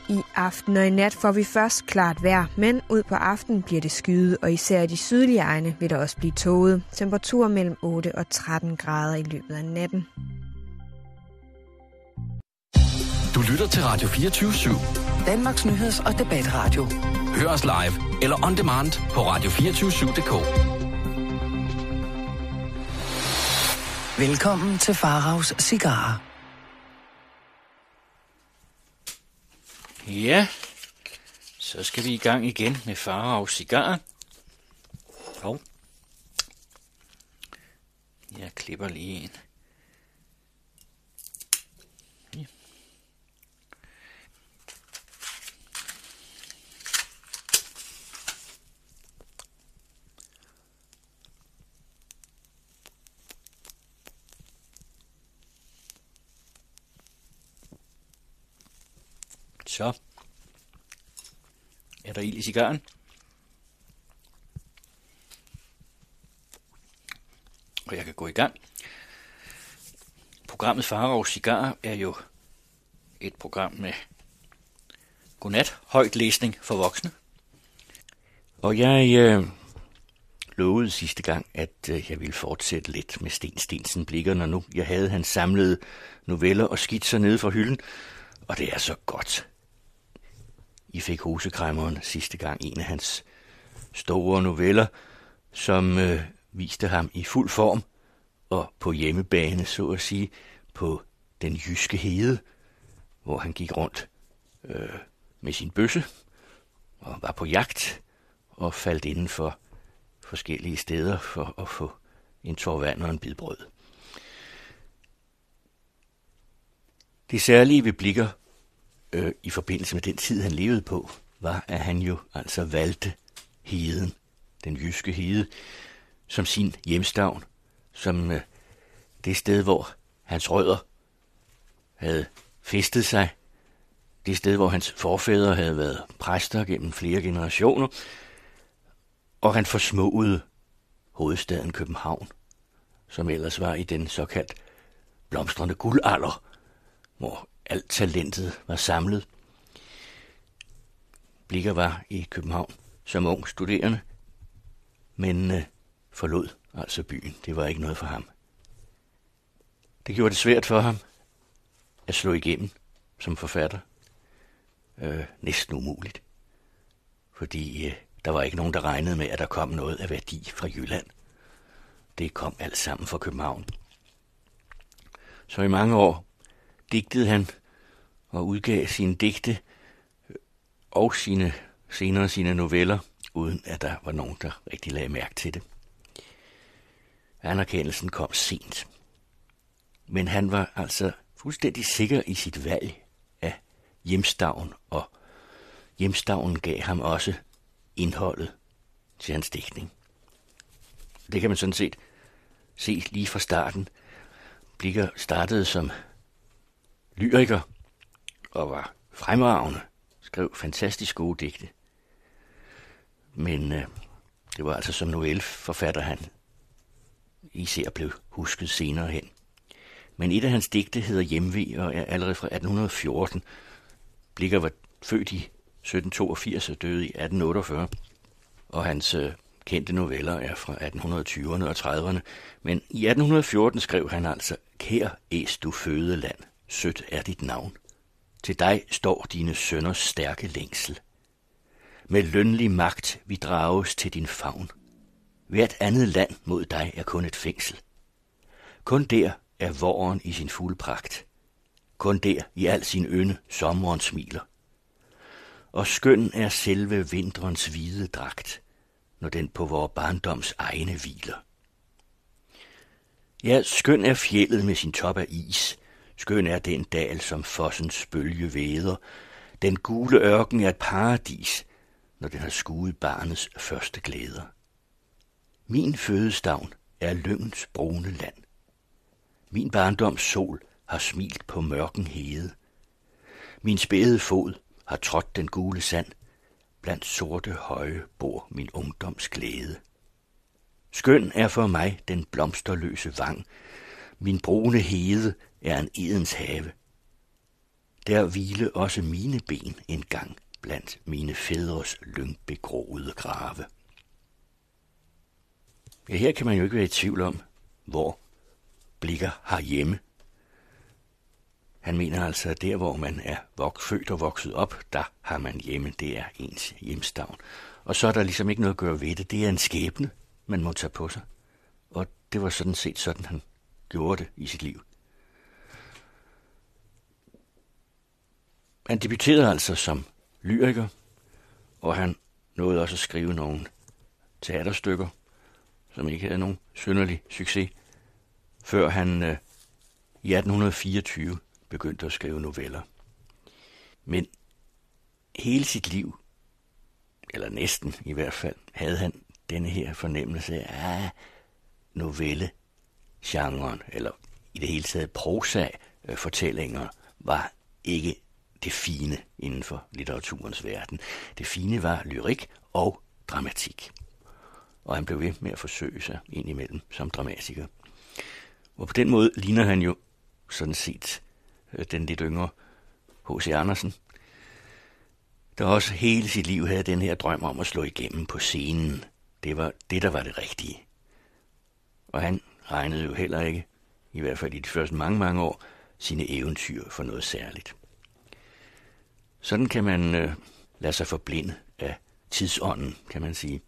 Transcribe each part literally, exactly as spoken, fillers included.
I aften og i nat får vi først klart vejr, men ud på aftenen bliver det skyet, og især i de sydlige egne vil der også blive tåget. Temperaturer mellem otte og tretten grader i løbet af natten. Du lytter til Radio fireogtyve syv. Danmarks nyheds- og debatradio. Hør os live eller on demand på radio to fire syv punktum d k. Velkommen til Faraos Cigarer. Ja, så skal vi i gang igen med Faraos Cigarer. Hov. Jeg klipper lige en. Ja. Så er der ild i cigaren. Og jeg kan gå i gang. Programmet Faraos Cigarer er jo et program med godnat, højt læsning for voksne. Og jeg øh, lovede sidste gang, at øh, jeg ville fortsætte lidt med Sten Steensen Blicher, når nu jeg havde hans samlede noveller og skitser nede for hylden. Og det er så godt. I fik Hosekræmmeren sidste gang en af hans store noveller, som øh, viste ham i fuld form og på hjemmebane, så at sige, på den jyske hede, hvor han gik rundt øh, med sin bøsse og var på jagt og faldt inden for forskellige steder for at få en tår vand og en bid brød. Det særlige ved Blicher øh, i forbindelse med den tid, han levede på, var, at han jo altså valgte heden, den jyske hede, som sin hjemstavn, som øh, det sted, hvor hans rødder havde festet sig, det sted, hvor hans forfædre havde været præster gennem flere generationer, og han forsmåede hovedstaden København, som ellers var i den såkaldt blomstrende guldalder, hvor alt talentet var samlet. Blicher var i København som ung studerende, men øh, forlod altså byen. Det var ikke noget for ham. Det gjorde det svært for ham at slå igennem som forfatter. Øh, næsten umuligt. Fordi øh, der var ikke nogen, der regnede med, at der kom noget af værdi fra Jylland. Det kom alt sammen fra København. Så i mange år digtede han og udgav sine digte og sine, senere sine noveller, uden at der var nogen, der rigtig lagde mærke til det. Anerkendelsen kom sent. Men han var altså fuldstændig sikker i sit valg af hjemstavn, og hjemstavnen gav ham også indholdet til hans digtning. Det kan man sådan set se lige fra starten. Blicher startede som lyriker og var fremragende, skrev fantastisk gode digte. Men øh, det var altså som novelleforfatter, han især blev husket senere hen. Men et af hans digte hedder Hjemve og er allerede fra atten fjorten. Blicher var født i sytten toogfirs og døde i atten otteogfyrre, og hans øh, kendte noveller er fra atten tyverne og trediverne. Men i atten fjorten skrev han altså: Kær æs du fødeland, sødt er dit navn. Til dig står dine sønners stærke længsel. Med lønlig magt vi drages til din favn. Hvert andet land mod dig er kun et fængsel. Kun der er våren i sin fulde pragt. Kun der i al sin ynde sommeren smiler. Og skøn er selve vinterens hvide dragt, når den på vor barndoms egne hviler. Ja, skøn er fjeldet med sin top af is. Skøn er den dal, som fossens bølge væder. Den gule ørken er et paradis, når den har skuet barnets første glæder. Min fødestavn er lyngens brune land. Min barndoms sol har smilt på mørken hede. Min spæde fod har trådt den gule sand. Blandt sorte høje bor min ungdoms glæde. Skøn er for mig den blomsterløse vang. Min brune hede er en edens have. Der hvile også mine ben engang blandt mine fædres lyngbegroede grave. Ja, her kan man jo ikke være i tvivl om, hvor Blicher har hjemme. Han mener altså, at der, hvor man er vok- født og vokset op, der har man hjemme. Det er ens hjemstavn. Og så er der ligesom ikke noget at gøre ved det. Det er en skæbne, man må tage på sig. Og det var sådan set sådan, han gjorde det i sit liv. Han debuterede altså som lyriker, og han nåede også at skrive nogle teaterstykker, som ikke havde nogen synderlig succes, før han øh, i atten fireogtyve begyndte at skrive noveller. Men hele sit liv, eller næsten i hvert fald, havde han denne her fornemmelse af ah, novelle-genren, eller i det hele taget prosa-fortællinger, var ikke det fine inden for litteraturens verden. Det fine var lyrik og dramatik. Og han blev ved med at forsøge sig indimellem som dramatiker. Og på den måde ligner han jo sådan set den lidt yngre H C Andersen, der også hele sit liv havde den her drøm om at slå igennem på scenen. Det var det, der var det rigtige. Og han regnede jo heller ikke, i hvert fald i de første mange, mange år, sine eventyr for noget særligt. Sådan kan man øh, lade sig forblinde af tidsånden, kan man sige,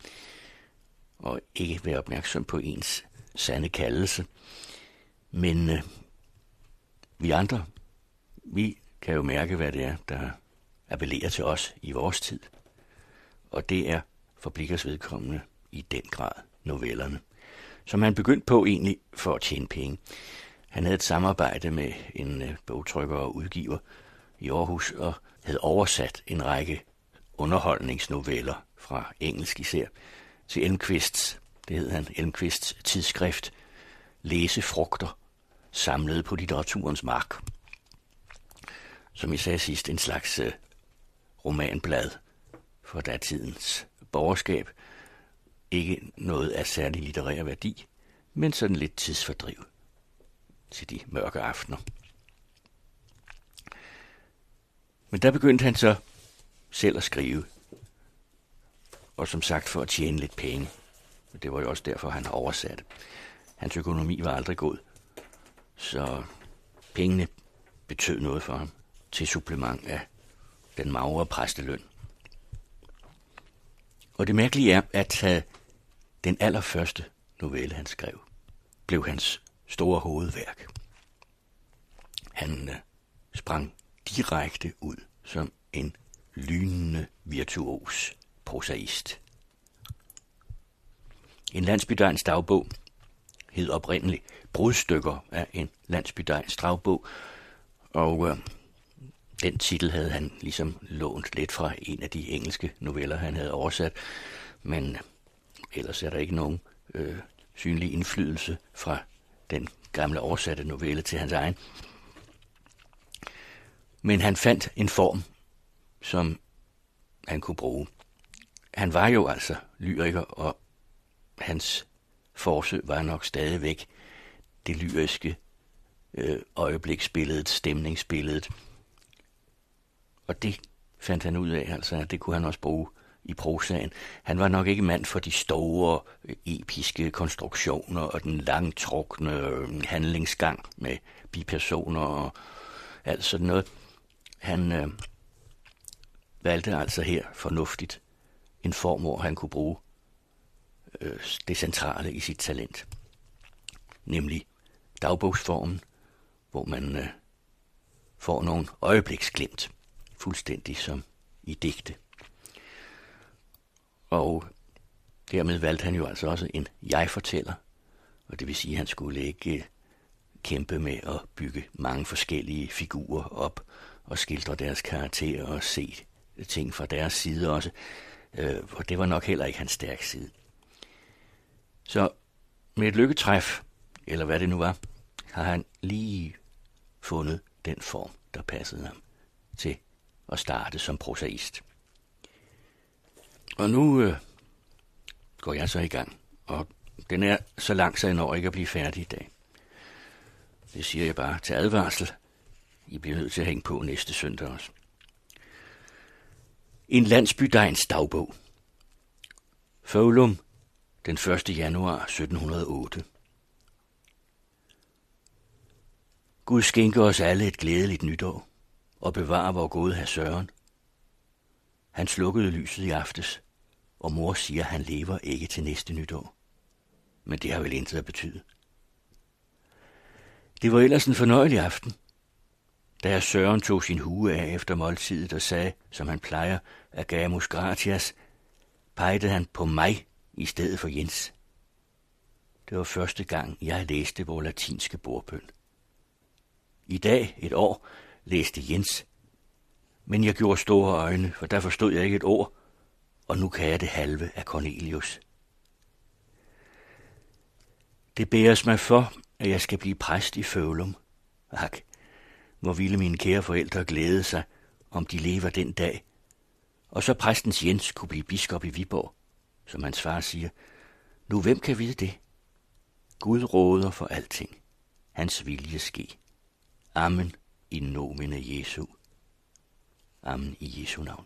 og ikke være opmærksom på ens sande kaldelse. Men øh, vi andre, vi kan jo mærke, hvad det er, der appellerer til os i vores tid. Og det er for Blichers vedkommende i den grad novellerne, som han begyndte på egentlig for at tjene penge. Han havde et samarbejde med en øh, bogtrykker og udgiver i Aarhus, og havde oversat en række underholdningsnoveller fra engelsk især til Elmqvists, det hed han, Elmqvists tidsskrift, Læsefrugter, samlet på litteraturens mark. Som jeg sagde sidst, en slags øh, romanblad for datidens borgerskab. Ikke noget af særlig litterær værdi, men sådan lidt tidsfordriv til de mørke aftener. Men der begyndte han så selv at skrive, og som sagt for at tjene lidt penge. Det var jo også derfor, han oversatte. Hans økonomi var aldrig god, så pengene betød noget for ham til supplement af den magre præsteløn. Og det mærkelige er, at uh, den allerførste novelle, han skrev, blev hans store hovedværk. Han uh, sprang direkte ud som en lynende virtuos prosaist. En landsbydegns dagbog hed oprindeligt Brudstykker af en landsbydegns dagbog, og uh, den titel havde han ligesom lånt lidt fra en af de engelske noveller, han havde oversat, men ellers er der ikke nogen øh, synlig indflydelse fra den gamle oversatte novelle til hans egen. Men han fandt en form, som han kunne bruge. Han var jo altså lyriker, og hans force var nok stadigvæk det lyriske øh, øjebliksbilledet, stemningsbilledet. Og det fandt han ud af, altså, at det kunne han også bruge i prosaen. Han var nok ikke mand for de store, episke konstruktioner og den langtrukne handlingsgang med bipersoner og alt sådan noget. Han øh, valgte altså her fornuftigt en form, hvor han kunne bruge øh, det centrale i sit talent. Nemlig dagbogsformen, hvor man øh, får nogle øjebliksglimt, fuldstændig som i digte. Og dermed valgte han jo altså også en jeg-fortæller, og det vil sige, at han skulle ikke kæmpe med at bygge mange forskellige figurer op og skildre deres karakterer og se ting fra deres side også, øh, og det var nok heller ikke hans stærke side. Så med et lykketræf, eller hvad det nu var, har han lige fundet den form, der passede ham til at starte som prosaist. Og nu øh, går jeg så i gang, og den er så lang, så jeg når ikke at blive færdig i dag. Det siger jeg bare til advarsel. I bliver nødt til at hænge på næste søndag også. En landsbydegns dagbog. Foulum, den første januar sytten hundrede og otte. Gud skænker os alle et glædeligt nytår og bevarer vor gode herr Søren. Han slukkede lyset i aftes, og mor siger, han lever ikke til næste nytår. Men det har vel intet at betyde. Det var ellers en fornøjelig aften. Da herr Søren tog sin hue af efter måltidet og sagde, som han plejer, Agamus gratias, pegede han på mig i stedet for Jens. Det var første gang, jeg læste vor latinske bordbøn. I dag, et år, læste Jens, men jeg gjorde store øjne, for der forstod jeg ikke et ord, og nu kan jeg det halve af Cornelius. Det bæres mig for, at jeg skal blive præst i Foulum. Ak, hvor ville mine kære forældre glæde sig, om de lever den dag, og så præstens Jens kunne blive biskop i Viborg, som hans far siger. Nu, hvem kan vide det? Gud råder for alting. Hans vilje ske. Amen in nomine Jesu. Amen i Jesu navn.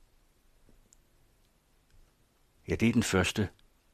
Ja, det er den første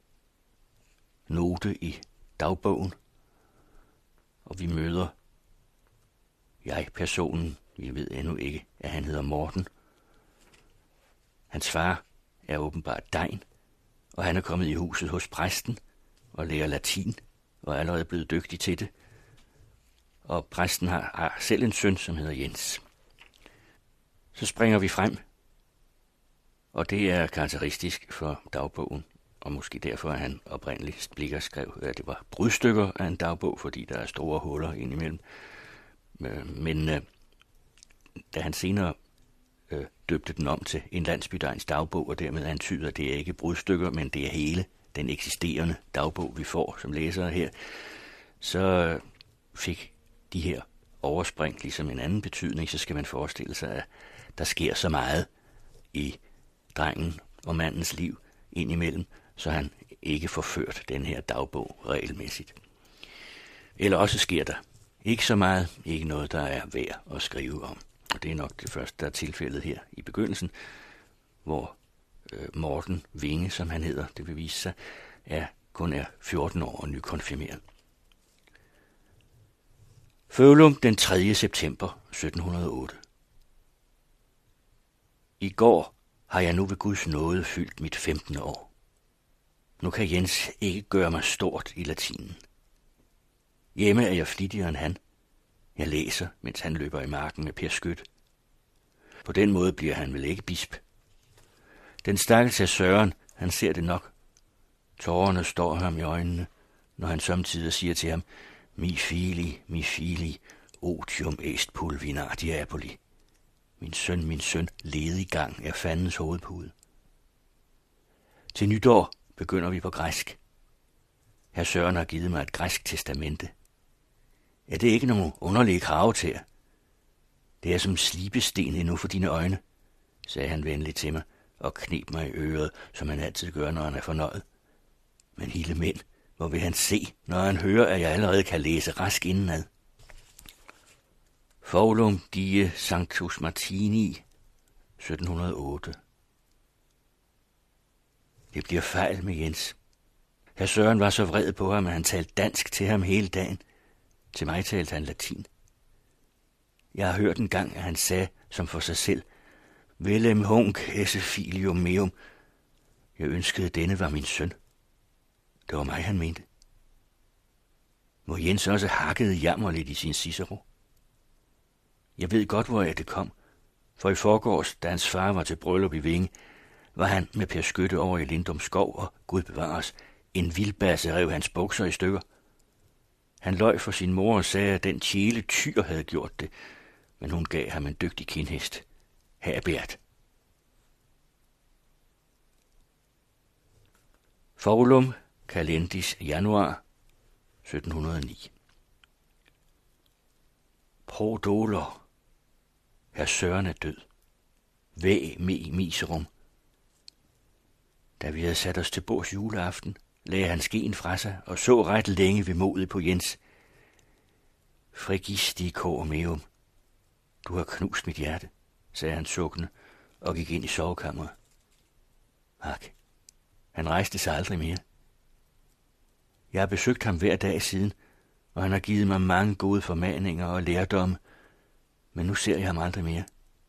note i dagbogen, og vi møder jeg, personen, vi ved endnu ikke, at han hedder Morten. Hans far er åbenbart degn, og han er kommet i huset hos præsten og lærer latin, og er allerede blevet dygtig til det. Og præsten har, har selv en søn, som hedder Jens. Så springer vi frem, og det er karakteristisk for dagbogen, og måske derfor er han oprindeligt Blicher skrev, at det var brudstykker af en dagbog, fordi der er store huller indimellem. Men øh, da han senere øh, døbte den om til en landsbydegns dagbog, og dermed antyder, at det er ikke brudstykker, men det er hele den eksisterende dagbog, vi får som læsere her, så fik de her overspring ligesom en anden betydning. Så skal man forestille sig, at der sker så meget i drengen og mandens liv indimellem, så han ikke får ført den her dagbog regelmæssigt. Eller også sker der ikke så meget, ikke noget, der er værd at skrive om. Og det er nok det første, der er tilfældet her i begyndelsen, hvor øh, Morten Vinge, som han hedder, det vil vise sig, er, kun er fjorten år og nykonfirmeret. Foulum den tredje september sytten hundrede og otte. I går har jeg nu ved Guds nåde fyldt mit femtende år. Nu kan Jens ikke gøre mig stort i latinen. Hjemme er jeg flittigere end han. Jeg læser, mens han løber i marken med Per Skyt. På den måde bliver han vel ikke bisp. Den stakkels af Søren, han ser det nok. Tårerne står ham i øjnene, når han samtidig siger til ham, mi fili, mi fili, otium est pulvinar diaboli. Min søn, min søn, lediggang er fandens hovedpude. Til nytår begynder vi på græsk. Herr Søren har givet mig et græsk testamente. Er det ikke nogen underlige krav til jer? Det er som slibesten endnu for dine øjne, sagde han venligt til mig og kneb mig i øret, som han altid gør, når han er fornøjet. Men hele mænd, hvor vil han se, når han hører, at jeg allerede kan læse rask indenad? Foulum die Sanctus Martini, sytten hundrede og otte. Det bliver fejl med Jens. Herr Søren var så vred på ham, at han talte dansk til ham hele dagen. Til mig talte han latin. Jeg har hørt en gang, at han sagde, som for sig selv, Velem hunc esse filium meum. Jeg ønskede, at denne var min søn. Det var mig, han mente. Må Jens også hakkede jammerligt i sin Cicero? Jeg ved godt, hvor jeg det kom, for i forgårs, da hans far var til bryllup i Vinge, var han med Per Skytte over i Lindum skov, og Gud bevares, en vildbasse rev hans bukser i stykker. Han løj for sin mor og sagde, at den tjele tyr havde gjort det, men hun gav ham en dygtig kindhest. Herbert. Foulum Calendis januar sytten hundrede og ni. Pro dolor. Herr Søren er død. Væg me miserum. Da vi havde sat os til bords juleaften, lagde han skeen fra sig og så ret længe ved modet på Jens. Frigisti cor meum. Du har knust mit hjerte, sagde han sukkende og gik ind i sovekammeret. Ak, han rejste sig aldrig mere. Jeg har besøgt ham hver dag siden, og han har givet mig mange gode formaninger og lærdomme, men nu ser jeg ham aldrig mere.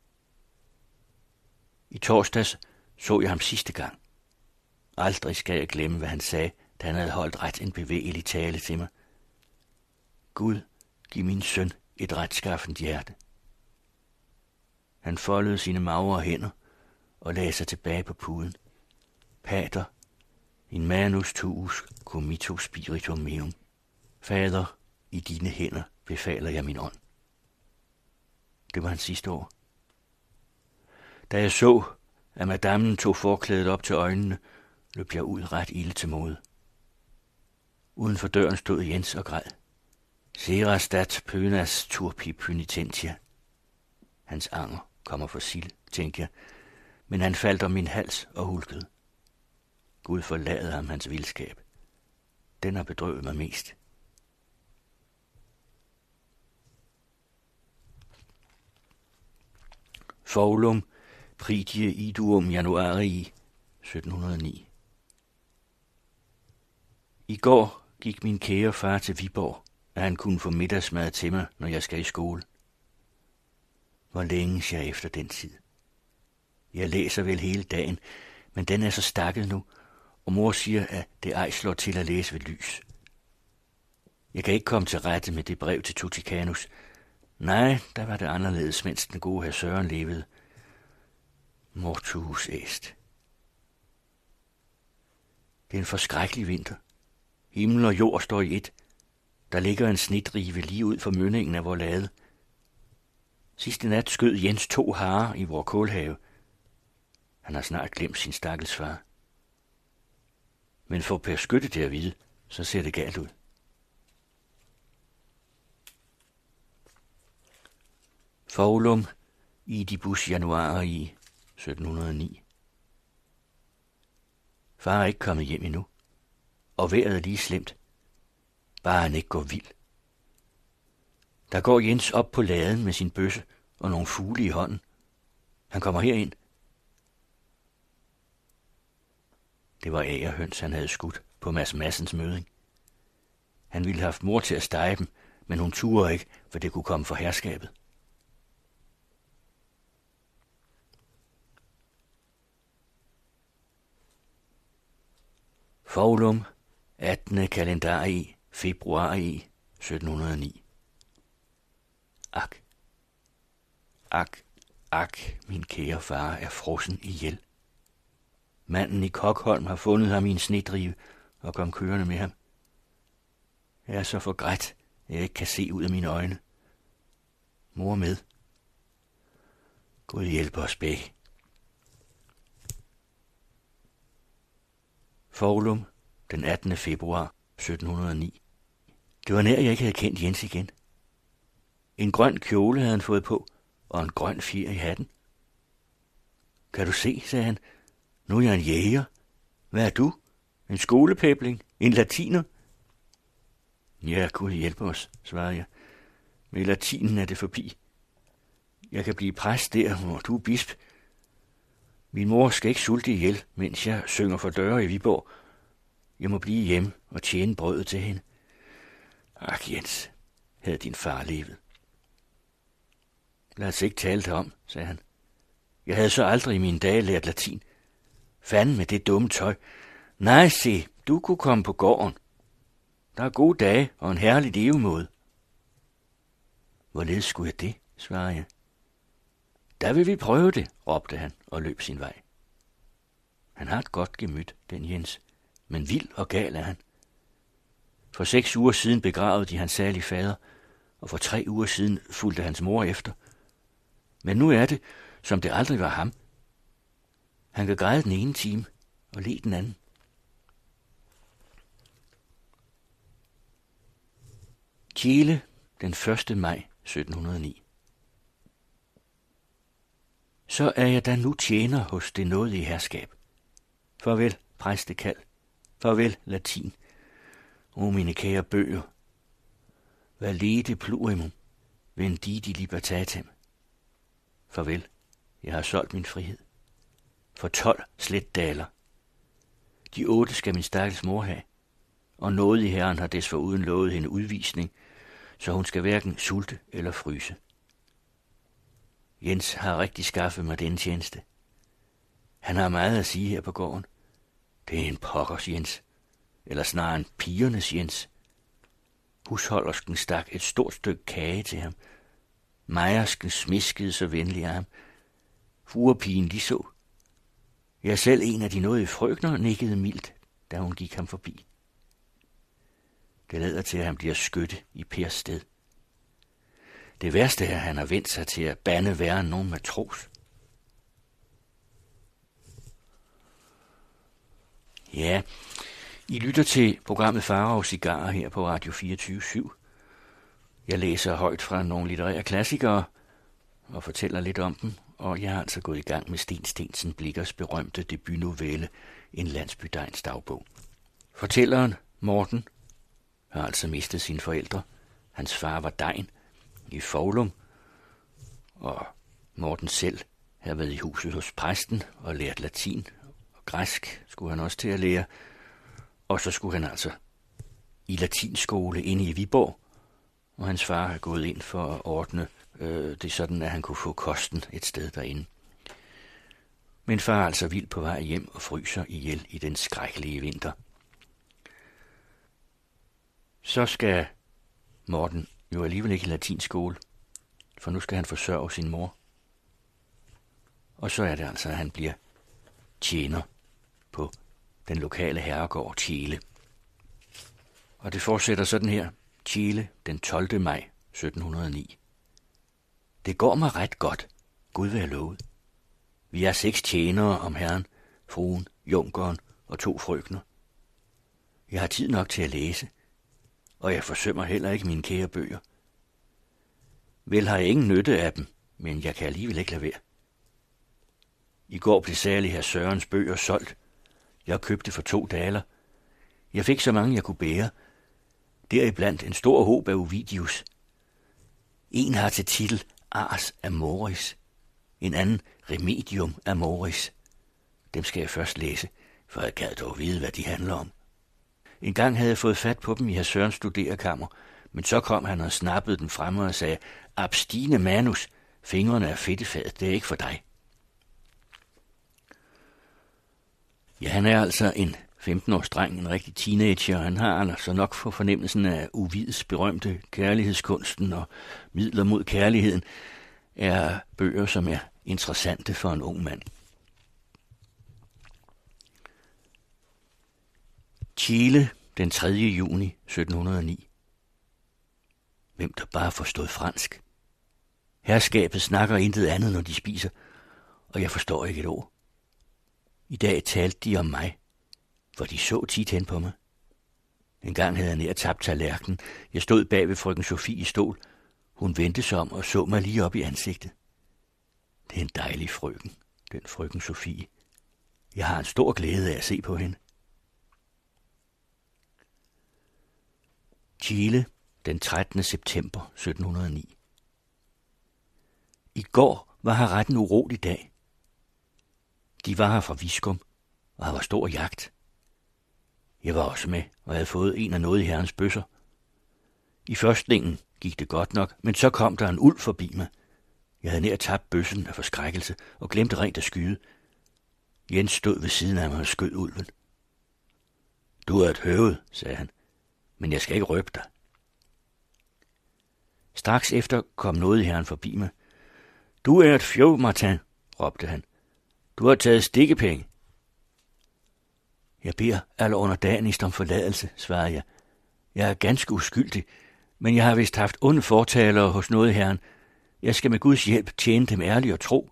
I torsdags så jeg ham sidste gang. Aldrig skal jeg glemme, hvad han sagde, da han havde holdt ret en bevægelig tale til mig. Gud, giv min søn et retskaffent hjerte. Han foldede sine magre hænder og lagde sig tilbage på puden. Pater, in manus tuus committo spiritum meum. Fader, i dine hænder befaler jeg min ånd. Det var hans sidste år. Da jeg så, at madammen tog forklædet op til øjnene, løb jeg ud ret ilde til mode. Uden for døren stod Jens og græd. Sera stat pønas turpi pynitentia. Hans anger kommer for sild, tænkte jeg, men han faldt om min hals og hulkede. Gud forlade ham hans vildskab. Den har bedrøvet mig mest. Foulum pridie iduum januarii sytten hundrede og ni. I går gik min kære far til Viborg, at han kunne få middagsmad til mig, når jeg skal i skole. Hvor længe jeg efter den tid. Jeg læser vel hele dagen, men den er så stakket nu, og mor siger, at det ej slår til at læse ved lys. Jeg kan ikke komme til rette med det brev til Tuticanus. Nej, der var det anderledes, mens den gode herr Søren levede. Mortuus est. Det er en forskrækkelig vinter. Himmel og jord står i et. Der ligger en snedrive lige ud for mønningen af vor lade. Sidste nat skød Jens to harer i vor kålhave. Han har snart glemt sin stakkels far. Men for Per Skytte til at vide, så ser det galt ud. Foulum idibus januarii sytten hundrede og ni. Far er ikke kommet hjem endnu, og vejret er lige slemt. Bare han ikke går vild. Der går Jens op på laden med sin bøsse og nogle fugle i hånden. Han kommer herind. Det var agerhøns, han havde skudt på Mads Madsens møding. Han ville have haft mor til at stege dem, men hun turde ikke, for det kunne komme for herskabet. Foulum attende kalendarii februarii sytten hundrede og ni. Ak, ak, ak, min kære far er frossen ihjel. Manden i Kokholm har fundet ham i en snedrive og kom kørende med ham. Jeg er så forgrædt, at jeg ikke kan se ud af mine øjne. Mor med. Gud hjælpe os begge. Foulum, den attende februar sytten hundrede og ni. Det var nær, jeg ikke havde kendt Jens igen. En grøn kjole havde han fået på, og en grøn fjer i hatten. Kan du se, sagde han, nu er jeg en jæger. Hvad er du? En skolepæbling? En latiner? Ja, Gud hjælpe os, svarede jeg. Med latinen er det forbi. Jeg kan blive præst der, hvor du er bisp. Min mor skal ikke sulte ihjel, mens jeg synger for døre i Viborg. Jeg må blive hjemme og tjene brødet til hende. Ak, Jens, havde din far levet. Lad os ikke tale det om, sagde han. Jeg havde så aldrig i mine dage lært latin. Fanden med det dumme tøj. Nej, se, du kunne komme på gården. Der er gode dage og en herlig levemåde. Hvorledes skulle jeg det, svarede jeg. Der vil vi prøve det, råbte han og løb sin vej. Han har et godt gemyt, den Jens, men vild og gal er han. For seks uger siden begravede de hans særlige fader, og for tre uger siden fulgte hans mor efter. Men nu er det, som det aldrig var ham. Han kan græde den ene time og le den anden. Tjele, den første maj sytten hundrede og ni. Så er jeg da nu tjener hos det nådige herskab. Farvel, præstekald. Farvel, latin. O mine kære bøger. Valete plurimum, vendidi libertatem. Farvel, jeg har solgt min frihed. For tolv sletdaler. De otte skal min stakkels mor have, og nådig herren har desforuden lovet hende udvisning, så hun skal hverken sulte eller fryse. Jens har rigtig skaffet mig denne tjeneste. Han har meget at sige her på gården. Det er en pokkers Jens, eller snarere en pigernes Jens. Husholdersken stak et stort stykke kage til ham. Mejersken smiskede så venlig af ham. Fruerpigen lige så. Ja, selv en af de nåede frøkner nikkede mildt, da hun gik ham forbi. Det lader til, at han bliver skytte i Pers sted. Det værste er, at han har vendt sig til at bande værre end nogen matros. Ja, I lytter til programmet Farve og Cigarer her på Radio fireogtyve syv. Jeg læser højt fra nogle litterære klassikere og fortæller lidt om dem, og jeg har altså gået i gang med Sten Stensen Blichers berømte debutnovelle En landsbydegns dagbog. Fortælleren, Morten, har altså mistet sine forældre. Hans far var degn i Foulum, og Morten selv havde været i huset hos præsten og lært latin, og græsk skulle han også til at lære, og så skulle han altså i latinskole inde i Viborg, og hans far havde gået ind for at ordne øh, det sådan, at han kunne få kosten et sted derinde. Men far er altså vild på vej hjem og fryser ihjel i den skrækkelige vinter. Så skal Morten jo alligevel ikke i latinskole, for nu skal han forsørge sin mor. Og så er det altså, at han bliver tjener på den lokale herregård Tjele. Og det fortsætter sådan her. Tjele, den tolvte maj sytten hundrede og ni. Det går mig ret godt, Gud være lovet. Vi er seks tjenere om herren, fruen, junkeren og to frøkner. Jeg har tid nok til at læse, og jeg forsømmer heller ikke mine kære bøger. Vel har jeg ingen nytte af dem, men jeg kan alligevel ikke lade være. I går blev særlig herr Sørens bøger solgt. Jeg købte for to daler. Jeg fik så mange, jeg kunne bære. Deriblandt en stor hob af Ovidius. En har til titel Ars Amoris, en anden Remedium Amoris. Dem skal jeg først læse, for jeg gad dog vide, hvad de handler om. En gang havde jeg fået fat på dem i herr Sørens studerekammer, men så kom han og snappede den frem og sagde, Abstine manus, fingrene er fedtefadet, det er ikke for dig. Ja, han er altså en femten-års dreng, en rigtig teenager, og han har altså nok for fornemmelsen af Ovids berømte kærlighedskunsten og midler mod kærligheden, er bøger, som er interessante for en ung mand. Tjele, den tredje juni sytten hundrede og ni. Hvem der bare forstod fransk. Herskabet snakker intet andet, når de spiser, og jeg forstår ikke et ord. I dag talte de om mig, for de så tit hen på mig. En gang havde jeg nær tabt tallerkenen. Jeg stod bag ved frøken Sofie i stol. Hun vendte sig om og så mig lige op i ansigtet. Det er en dejlig frøken, den frøken Sofie. Jeg har en stor glæde af at se på hende. Tjele, den trettende september sytten hundrede og ni. I går var her ret en urolig dag. De var her fra Viskum, og her var stor jagt. Jeg var også med, og havde fået en af noget i herrens bøsser. I førstningen gik det godt nok, men så kom der en ulv forbi mig. Jeg havde nær tabt bøssen af forskrækkelse og glemte rent at skyde. Jens stod ved siden af mig og skød ulven. Du er et høvet, sagde han, men jeg skal ikke røbe dig. Straks efter kom noget i herren forbi mig. Du er et fjov, Martin, råbte han. Du har taget stikkepenge. Jeg beder alle underdanigst om forladelse, svarede jeg. Jeg er ganske uskyldig, men jeg har vist haft onde fortalere hos noget herren. Jeg skal med Guds hjælp tjene dem ærligt og tro.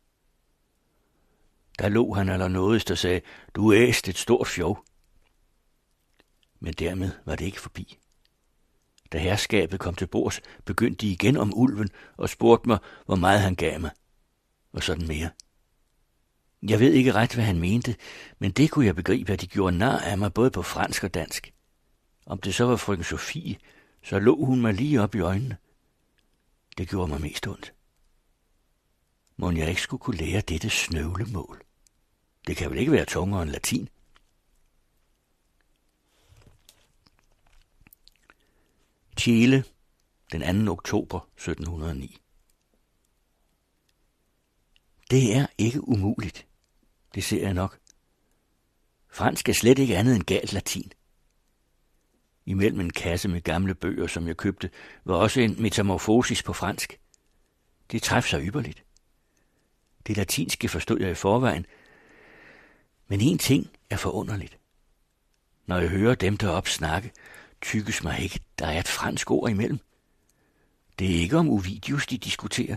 Der lå han eller nådest og sagde, du æst et stort fjov. Men dermed var det ikke forbi. Da herskabet kom til bords, begyndte de igen om ulven og spurgte mig, hvor meget han gav mig. Og sådan mere. Jeg ved ikke ret, hvad han mente, men det kunne jeg begribe, at de gjorde nar af mig både på fransk og dansk. Om det så var frøken Sofie, så lå hun mig lige op i øjnene. Det gjorde mig mest ondt. Må jeg ikke skulle kunne lære dette snøvlemål? Det kan vel ikke være tungere end latin? Chile, den anden oktober sytten hundrede og ni. Det er ikke umuligt. Det ser jeg nok. Fransk er slet ikke andet end galt latin. Imellem en kasse med gamle bøger, som jeg købte, var også en metamorfosis på fransk. Det træffede sig ypperligt. Det latinske forstod jeg i forvejen, men en ting er forunderligt. Når jeg hører dem deroppe snakke, tykkes mig ikke, der er et fransk ord imellem. Det er ikke om Ovidius, de diskuterer.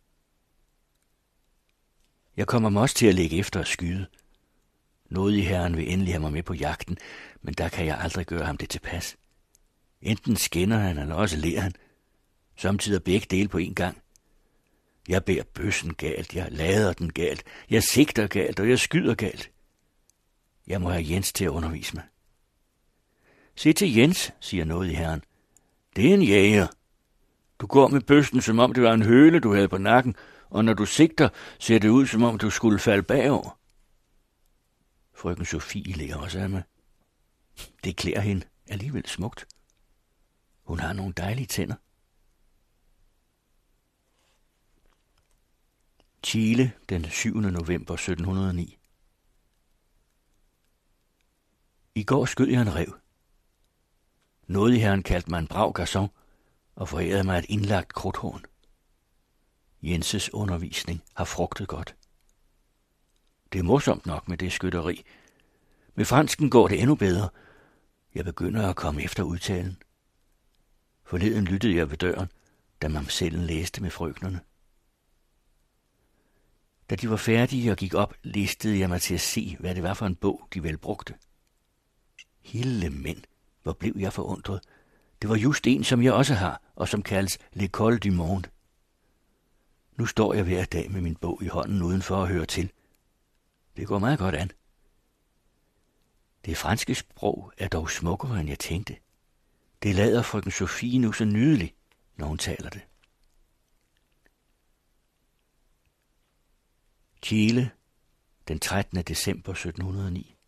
Jeg kommer mig også til at lægge efter at skyde. Nådig herren vil endelig have mig med på jagten, men der kan jeg aldrig gøre ham det tilpas. Enten skinner han, eller også ler han. Samtidig begge dele på en gang. Jeg bærer bøssen galt, jeg lader den galt, jeg sigter galt, og jeg skyder galt. Jeg må have Jens til at undervise mig. Se til Jens, siger nådig herren. Det er en jæger. Du går med bøssen, som om det var en høle, du havde på nakken, og når du sigter, ser det ud, som om du skulle falde bagover. Frøken Sofie ligger også af mig. Det klæder hende alligevel smukt. Hun har nogle dejlige tænder. Chile, den syvende november sytten hundrede og ni. I går skød jeg en ræv. Nådig herren kaldte mig en brav garçon og forærede mig et indlagt krudthorn. Jenses undervisning har frugtet godt. Det er morsomt nok med det skytteri. Med fransken går det endnu bedre. Jeg begynder at komme efter udtalen. Forleden lyttede jeg ved døren, da mamsellen læste med frøknerne. Da de var færdige og gik op, listede jeg mig til at se, hvad det var for en bog, de vel brugte. Hele mænd, hvor blev jeg forundret. Det var just en, som jeg også har, og som kaldes L'École du Monde. Nu står jeg hver dag med min bog i hånden udenfor at høre til. Det går meget godt an. Det franske sprog er dog smukkere, end jeg tænkte. Det lader frøken Sofie nu så nydelig, når hun taler det. Chile, den trettende december sytten hundrede og ni.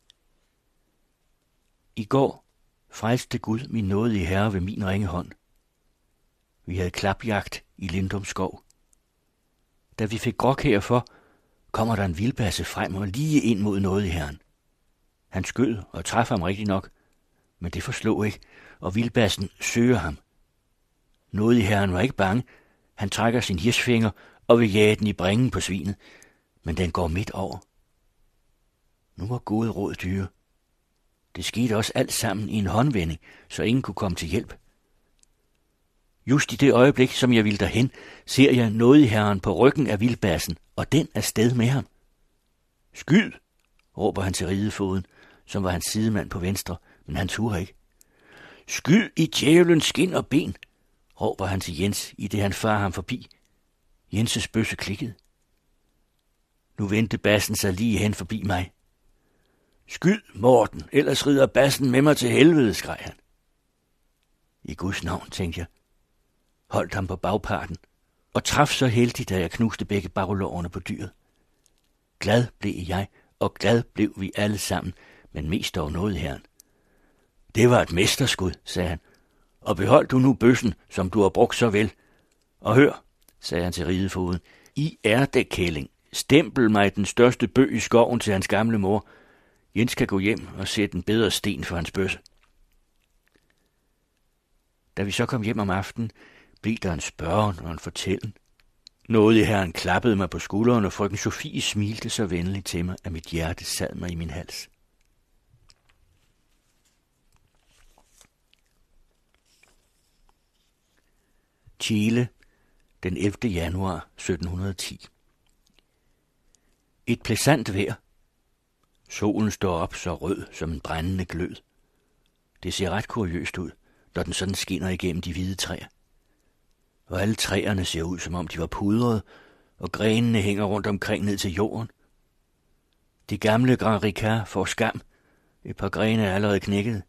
I går frelste Gud min nådige herre ved min ringe hånd. Vi havde klapjagt i Lindum skov. Da vi fik grok herfor, kommer der en vildbasse frem og lige ind mod nådige herren. Han skød og træffede ham rigtig nok, men det forslog ikke, og vildbassen søger ham. Nådige herren var ikke bange. Han trækker sin hirsfinger og vil jage den i bringen på svinet, men den går midt over. Nu var gode råd dyre. Det skete også alt sammen i en håndvending, så ingen kunne komme til hjælp. Just i det øjeblik, som jeg ville derhen, ser jeg nådig herren på ryggen af vildbassen, og den er sted med ham. Skyd, råber han til ridefoden, som var hans sidemand på venstre, men han turde ikke. Skyd i djævelens skin og ben, råber han til Jens, i det han farer ham forbi. Jenses bøsse klikkede. Nu vendte bassen sig lige hen forbi mig. Skyd, Morten, ellers rider bassen med mig til helvede, skreg han. I Guds navn, tænkte jeg, holdt ham på bagparten, og traf så heldigt, da jeg knuste begge bagloverne på dyret. Glad blev jeg, og glad blev vi alle sammen, men mest dog nådig herren. Det var et mesterskud, sagde han, og behold du nu bøssen, som du har brugt så vel. Og hør, sagde han til ridefoden, I er det kælling. Stempel mig den største bøg i skoven til hans gamle mor. Jens kan gå hjem og sætte en bedre sten for hans bøsse. Da vi så kom hjem om aftenen, blev der en spørgen og en fortællen. Nådig herren klappede mig på skulderen, og frøken Sofie smilte så venligt til mig, at mit hjerte sad mig i min hals. Chile, den ellevte januar sytten hundrede og ti. Et pleasant vejr. Solen står op så rød som en brændende glød. Det ser ret kuriøst ud, når den sådan skinner igennem de hvide træer. Og alle træerne ser ud, som om de var pudrede, og grenene hænger rundt omkring ned til jorden. De gamle Grand Ricard får skam. Et par grene er allerede knækket.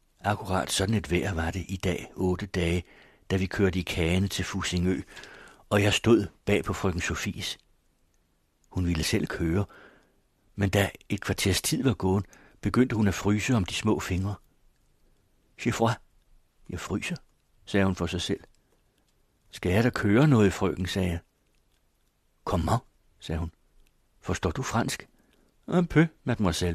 Akkurat sådan et vejr var det i dag, otte dage, da vi kørte i kagene til Fussingø, og jeg stod bag på frøken Sofies. Hun ville selv køre, men da et kvarters tid var gået, begyndte hun at fryse om de små fingre. Chiffre, jeg fryser, sagde hun for sig selv. Skal jeg da køre noget, frøken, sagde jeg. Comment, sagde hun. Forstår du fransk? Un peu, mademoiselle.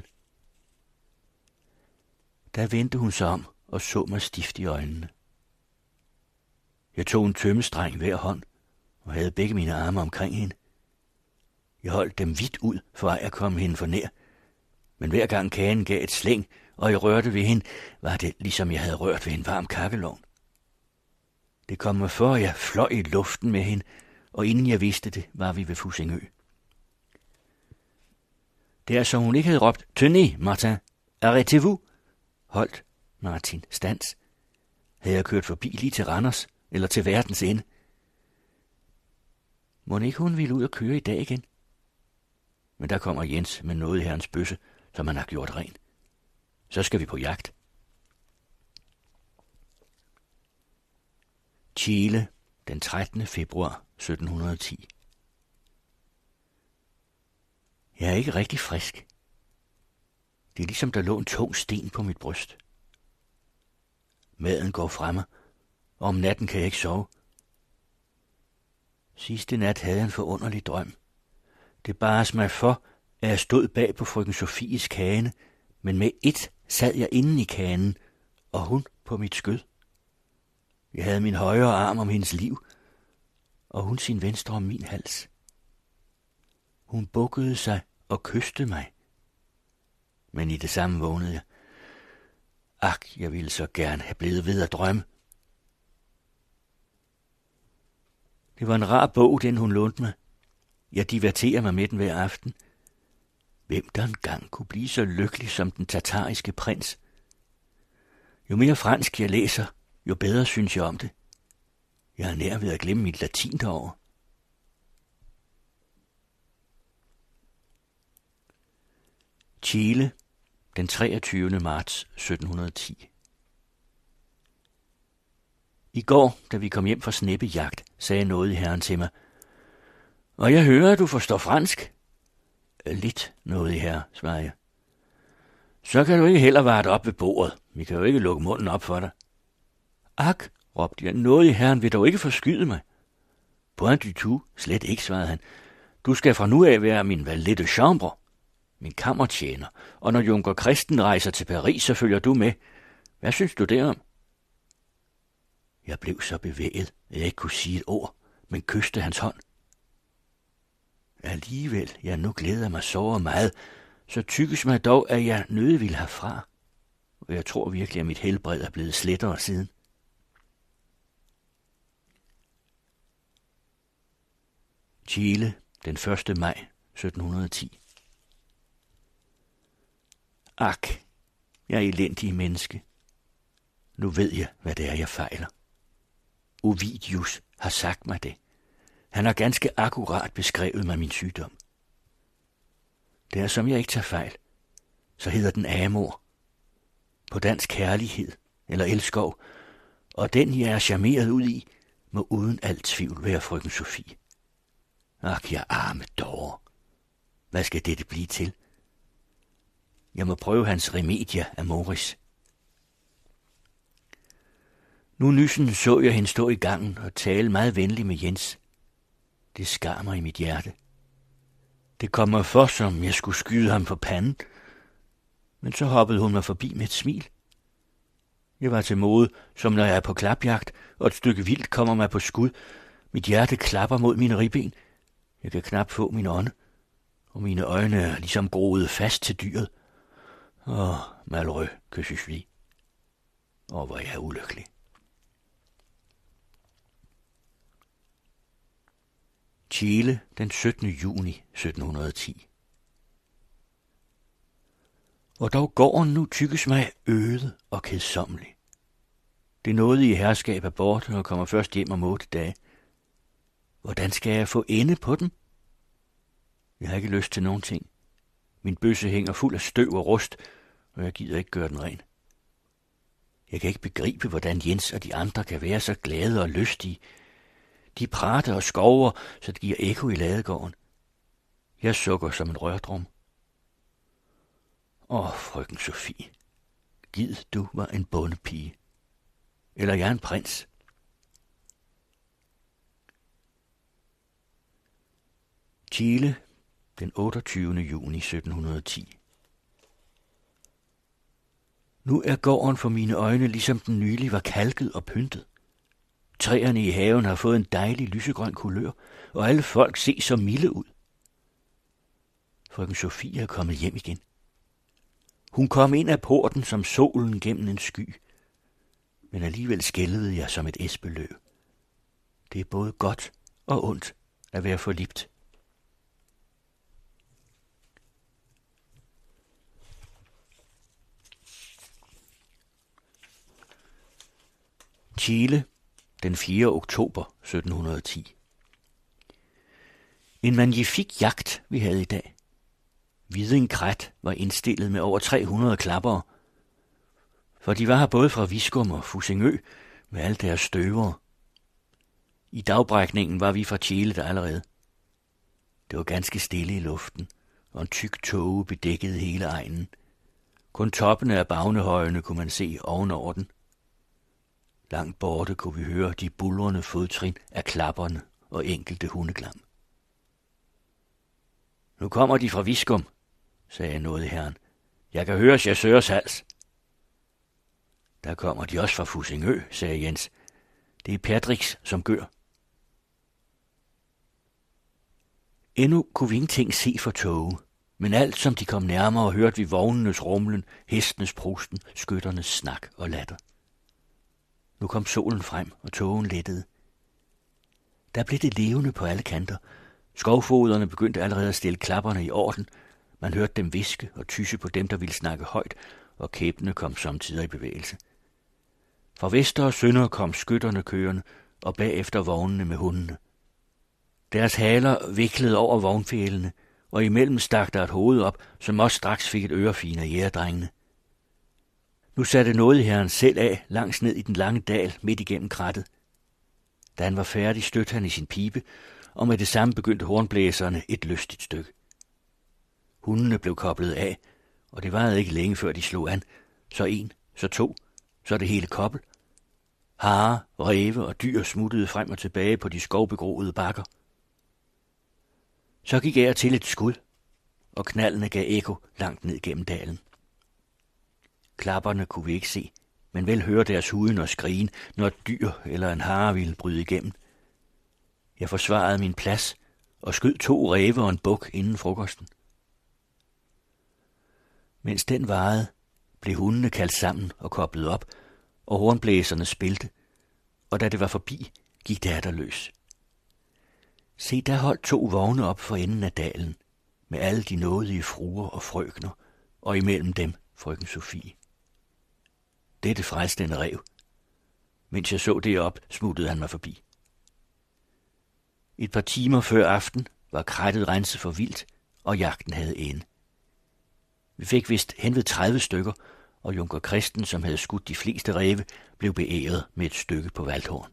Der vendte hun sig om og så mig stift i øjnene. Jeg tog en tømmestreng hver hånd og havde begge mine arme omkring hende. Jeg holdt dem vidt ud, for at jeg kom hende for nær, men hver gang kagen gav et slæng, og jeg rørte ved hende, var det ligesom jeg havde rørt ved en varm kakkelovn. Det kom mig for, at jeg fløj i luften med hende, og inden jeg vidste det, var vi ved Fussingø. Der så hun ikke havde råbt, Tenez, Martin, arrêtez-vous. Holdt, Martin, stands. Havde jeg kørt forbi lige til Randers, eller til verdens ende. Må ikke hun ville ud og køre i dag igen? Men der kommer Jens med noget i herrens bøsse, som han har gjort ren. Så skal vi på jagt. Chile, den trettende februar sytten ti. Jeg er ikke rigtig frisk. Det er ligesom der lå en tung sten på mit bryst. Maden går fra mig, og om natten kan jeg ikke sove. Sidste nat havde jeg en forunderlig drøm. Det bares mig for, at jeg stod bag på frøken Sofies kane, men med et sad jeg inde i kanen, og hun på mit skød. Jeg havde min højre arm om hendes liv, og hun sin venstre om min hals. Hun bukkede sig og kysste mig. Men i det samme vågnede jeg. Ak, jeg ville så gerne have blevet ved at drømme. Det var en rar bog, den hun lånte mig. Jeg diverterer mig med den hver aften. Hvem der engang kunne blive så lykkelig som den tatariske prins? Jo mere fransk jeg læser, jo bedre synes jeg om det. Jeg er nær ved at glemme mit latin derovre. Chile, den treogtyvende marts sytten ti. I går, da vi kom hjem fra sneppejagt, sagde noget i herren til mig. Og jeg hører, at du forstår fransk. Lidt noget i herre, svarede jeg. Så kan du ikke heller varte op ved bordet. Vi kan jo ikke lukke munden op for dig. Ak, råbte jeg, noget i herren vil dog ikke forskyde mig. Point du tout, slet ikke, svarede han. Du skal fra nu af være min valet de chambre, min kammertjener, og når Junker Christen rejser til Paris, så følger du med. Hvad synes du derom? Jeg blev så bevæget, at jeg ikke kunne sige et ord, men kysste hans hånd. Alligevel, jeg nu glæder mig så meget, så tykkes mig dog, at jeg nødig vil herfra, og jeg tror virkelig, at mit helbred er blevet slettere siden. Chile, den første maj sytten ti. Ak, jeg er elendig menneske. Nu ved jeg, hvad det er, jeg fejler. Ovidius har sagt mig det. Han har ganske akkurat beskrevet mig min sygdom. Det er, som jeg ikke tager fejl, så hedder den amor. På dansk kærlighed, eller elskov, og den, jeg er charmeret ud i, må uden alt tvivl være frøken Sofie. Ak, jeg arme dårer. Hvad skal dette blive til? Jeg må prøve hans remedia amoris. Nu nyssen så jeg hende stå i gangen og tale meget venligt med Jens. Det skar mig i mit hjerte. Det kom mig for, som jeg skulle skyde ham for panden, men så hoppede hun mig forbi med et smil. Jeg var til mode, som når jeg er på klapjagt, og et stykke vildt kommer mig på skud. Mit hjerte klapper mod mine ribben. Jeg kan knap få min ånde, og mine øjne er ligesom groet fast til dyret. Åh, malheureux que je suis. Åh, hvor jeg er ulykkelig. Chile, den syttende juni sytten ti. Og dog gården nu tykkes mig øde og kedsommelig. Det nåede i herskab af bort og kommer først hjem om otte dage. Hvordan skal jeg få ende på den? Jeg har ikke lyst til nogen ting. Min bøsse hænger fuld af støv og rust, og jeg gider ikke gøre den ren. Jeg kan ikke begribe, hvordan Jens og de andre kan være så glade og lystige. De prater og skover, så det giver ekko i ladegården. Jeg sukker som en rørdrum. Åh, frøken Sofie, gid du var en bondepige. Eller jeg en prins. Tjele, den otteogtyvende juni sytten hundrede og ti. Nu er gården for mine øjne, ligesom den nylig var kalket og pyntet. Træerne i haven har fået en dejlig lysegrøn kulør, og alle folk ser så milde ud. Frøken Sofie er kommet hjem igen. Hun kom ind af porten som solen gennem en sky, men alligevel skælvede jeg som et esbeløv. Det er både godt og ondt at være forlibt. Tjele, den fjerde oktober sytten hundrede og ti. En magnifik jagt, vi havde i dag. Hvidingkrat var indstillet med over tre hundrede klappere, for de var her både fra Viskum og Fussingø med alle deres støvere. I dagbrækningen var vi fra Tjele der allerede. Det var ganske stille i luften, og en tyk tåge bedækkede hele egnen. Kun toppene af Bagnehøjene kunne man se ovenover den. Langt borte kunne vi høre de bulrende fodtrin af klapperne og enkelte hundeklam. Nu kommer de fra Viskum, sagde noget herren. Jeg kan høre chasseurs hals. Der kommer de også fra Fussingø, sagde Jens. Det er Patricks, som gør. Endnu kunne vi ingenting se for tåge, men alt som de kom nærmere, hørte vi vognenes rumlen, hestenes prusten, skytternes snak og latter. Nu kom solen frem, og tågen lettede. Der blev det levende på alle kanter. Skovfoderne begyndte allerede at stille klapperne i orden. Man hørte dem viske og tysse på dem, der ville snakke højt, og kæbene kom samtidig i bevægelse. Fra vester og sønder kom skytterne kørende, og bagefter vognene med hundene. Deres haler viklede over vognfælene, og imellem stak der et hoved op, som også straks fik et ørefin af jægerdrengene. Nu satte nådeherren selv af langs ned i den lange dal midt igennem krattet. Da han var færdig, stødte han i sin pibe, og med det samme begyndte hornblæserne et lystigt stykke. Hundene blev koblet af, og det varede ikke længe før de slog an. Så en, så to, så det hele kobbel. Harer, ræve og dyr smuttede frem og tilbage på de skovbegroede bakker. Så gik jeg til et skud, og knaldene gav ekko langt ned gennem dalen. Klapperne kunne vi ikke se, men vel høre deres huden og skrigen, når et dyr eller en hare ville bryde igennem. Jeg forsvarede min plads og skød to ræve og en buk inden frokosten. Mens den varede, blev hundene kaldt sammen og koblet op, og hornblæserne spilte, og da det var forbi, gik det atter løs. Se, der holdt to vogne op for enden af dalen, med alle de nådige fruer og frøkner, og imellem dem frøken Sofie. Dette frelste en ræv. Mens jeg så det op, smuttede han mig forbi. Et par timer før aften var krattet renset for vildt, og jagten havde ende. Vi fik vist henved tredive stykker, og Junker Christen, som havde skudt de fleste ræve, blev beæret med et stykke på Valdhorn.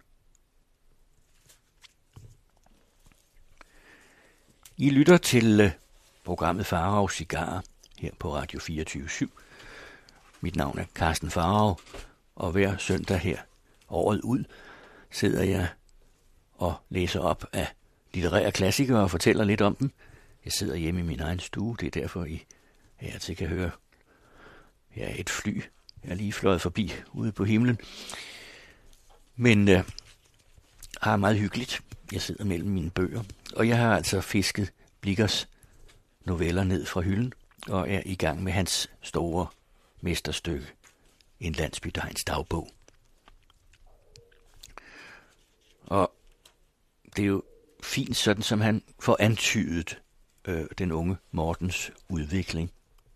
I lytter til uh, programmet Faraos Cigarer her på Radio fireogtyve syv. Mit navn er Carsten Farao, og hver søndag her året ud sidder jeg og læser op af litterære klassikere og fortæller lidt om dem. Jeg sidder hjemme i min egen stue, det er derfor I hertil kan høre ja, et fly. Jeg er lige fløjet forbi ude på himlen. Men øh, har meget hyggeligt. Jeg sidder mellem mine bøger, og jeg har altså fisket Blichers noveller ned fra hylden, og er i gang med hans store mesterstykke, En landsbydegns dagbog. Og det er jo fint, sådan som han får antydet øh, den unge Mortens udvikling.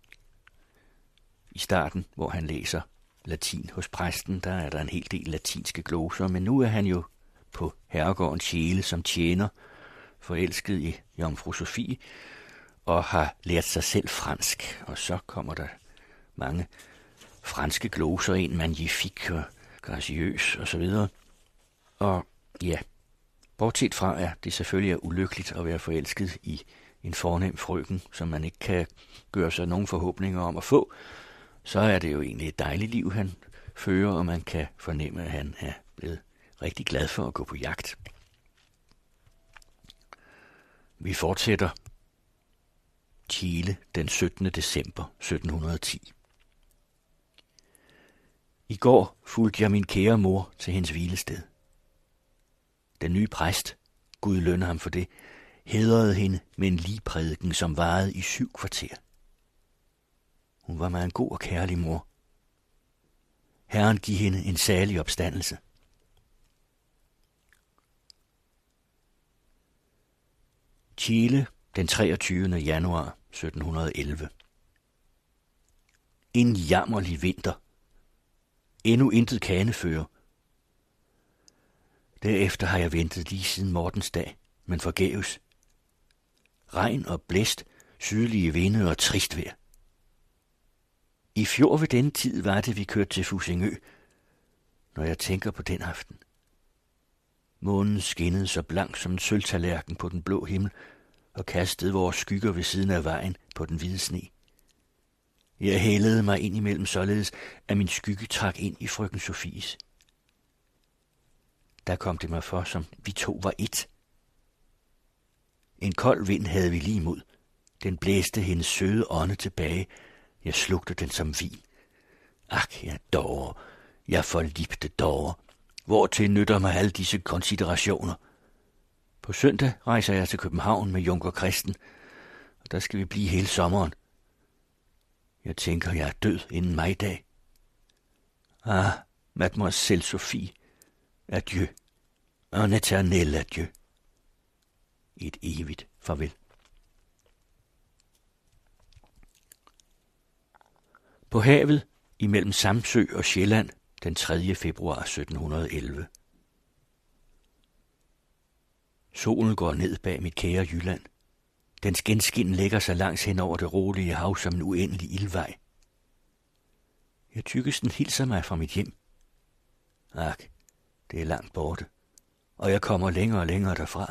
I starten, hvor han læser latin hos præsten, der er der en hel del latinske gloser, men nu er han jo på herregården Tjele som tjener, forelsket i jomfru Sofie, og har lært sig selv fransk, og så kommer der mange franske gloser ind, magnifique og graciøs og så videre. Og ja, Bortset fra, at det selvfølgelig er ulykkeligt at være forelsket i en fornem frøken, som man ikke kan gøre sig nogen forhåbninger om at få, så er det jo egentlig et dejligt liv, han fører, og man kan fornemme, at han er blevet rigtig glad for at gå på jagt. Vi fortsætter. Chile den syttende december sytten ti. I går fulgte jeg min kære mor til hendes hvilested. Den nye præst, Gud lønne ham for det, hædrede hende med en ligprædiken, som varede i syv kvarter. Hun var mig en god og kærlig mor. Herren giv hende en salig opstandelse. Chile den treogtyvende januar sytten elleve. En jammerlig vinter. Endnu intet kanefører. Derefter har jeg ventet lige siden Mortens dag, men forgæves. Regn og blæst, sydlige vinde og trist vejr. I fjor ved denne tid var det, vi kørte til Fussingø, når jeg tænker på den aften. Månen skinnede så blank som en sølvtallerken på den blå himmel og kastede vores skygger ved siden af vejen på den hvide sne. Jeg hælede mig ind imellem således, at min skygge trak ind i frøken Sofies. Der kom det mig for, som vi to var ét. En kold vind havde vi lige imod. Den blæste hendes søde ånde tilbage. Jeg slugte den som vin. Ak, jeg dårer. Jeg forlipte dårer. Hvortil nytter mig alle disse konsiderationer? På søndag rejser jeg til København med Junker Christen, og der skal vi blive hele sommeren. Jeg tænker, jeg er død inden majdag. Ah, mademoiselle Sophie, adieu, un éternel adieu. Et evigt farvel. På havet imellem Samsø og Sjælland den tredje februar sytten elleve. Solen går ned bag mit kære Jylland. Dens genskin lægger sig langs hen over det rolige hav som en uendelig ildvej. Jeg tykkesten hilser mig fra mit hjem. Ak, det er langt borte, og jeg kommer længere og længere derfra.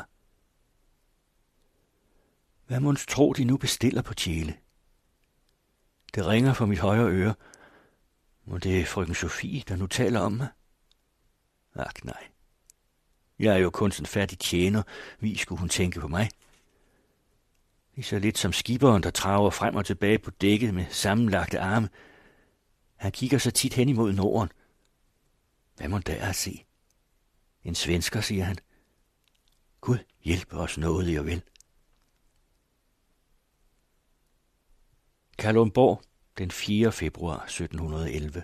Hvad måns tro, de nu bestiller på Chile? Det ringer for mit højre øre, og det er frøken Sophie, der nu taler om mig. Ak, nej. Jeg er jo kun sådan færdig tjener, vi skulle hun tænke på mig. Lige så lidt som skiberen, der traver frem og tilbage på dækket med sammenlagte arme. Han kigger så tit hen imod Norden. Hvad må der at se? En svensker, siger han. Gud hjælpe os noget, jeg vil. Kalundborg den fjerde februar sytten elleve.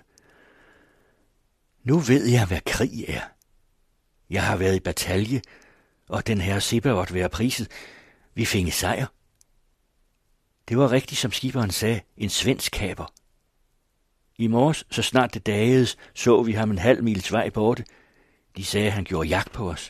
Nu ved jeg, hvad krig er. Jeg har været i batalje, og den her Sebaot være priset. Vi fik sejr. Det var rigtigt, som skiberen sagde, en svensk kaper. I morges, så snart det dagedes, så vi ham en halv mils vej borte. De sagde, at han gjorde jagt på os.